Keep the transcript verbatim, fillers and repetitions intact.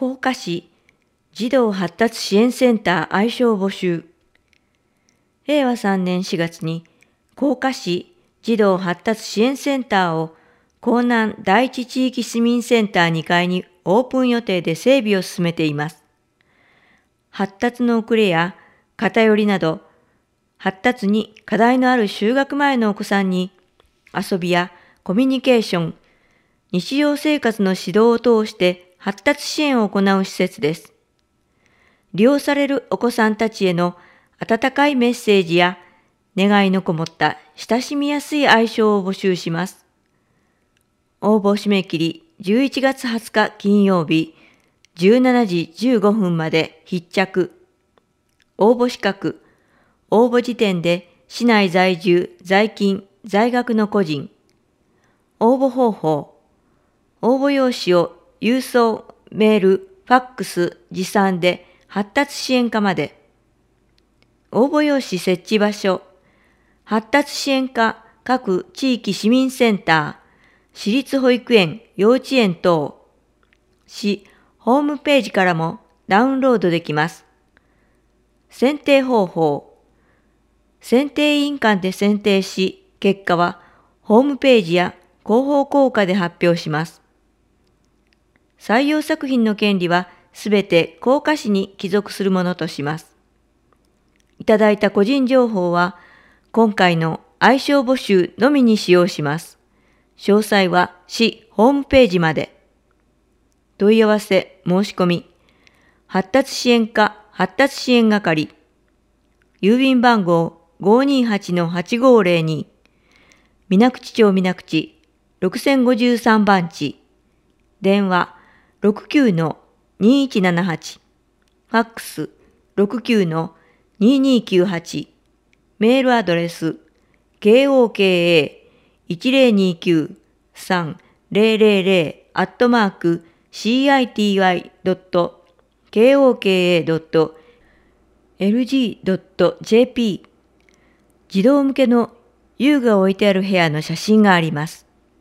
甲賀市児童発達支援センター愛称募集。れいわさんねんしがつに甲賀市児童発達支援センターを江南第一地域市民センターにかいにオープン予定で整備を進めています。発達の遅れや偏りなど、発達に課題のある就学前のお子さんに遊びやコミュニケーション、日常生活の指導を通して発達支援を行う施設です。利用されるお子さんたちへの温かいメッセージや願いのこもった親しみやすい愛称を募集します。応募締め切りじゅういちがつはつか金曜日じゅうしちじじゅうごふんまで必着。応募資格、応募時点で市内在住、在勤、在学の個人。応募方法、応募用紙を郵送、メール、ファックス、持参で発達支援課まで。応募用紙設置場所、発達支援課各地域市民センター、私立保育園、幼稚園等、市ホームページからもダウンロードできます。選定方法、選定委員会で選定し、結果はホームページや広報効果で発表します。採用作品の権利はすべて甲賀市に帰属するものとします。いただいた個人情報は今回の愛称募集のみに使用します。詳細は市ホームページまで。問い合わせ申し込み、発達支援課発達支援係、郵便番号 ごーにーはちのはちごーぜろに、水口町水口ろくせんごじゅうさんばんち、電話 ろくきゅうのにーいちななはち、ファックス ろくきゅうのにーにーきゅうはち、メールアドレス ケーオーケーエーいちぜろにきゅうさんぜろぜろぜろ アットマーク シーアイティーワイ ドット ケーオーケーエー ドット エルジー ドット ジェーピー。児童向けの遊具が置いてある部屋の写真があります。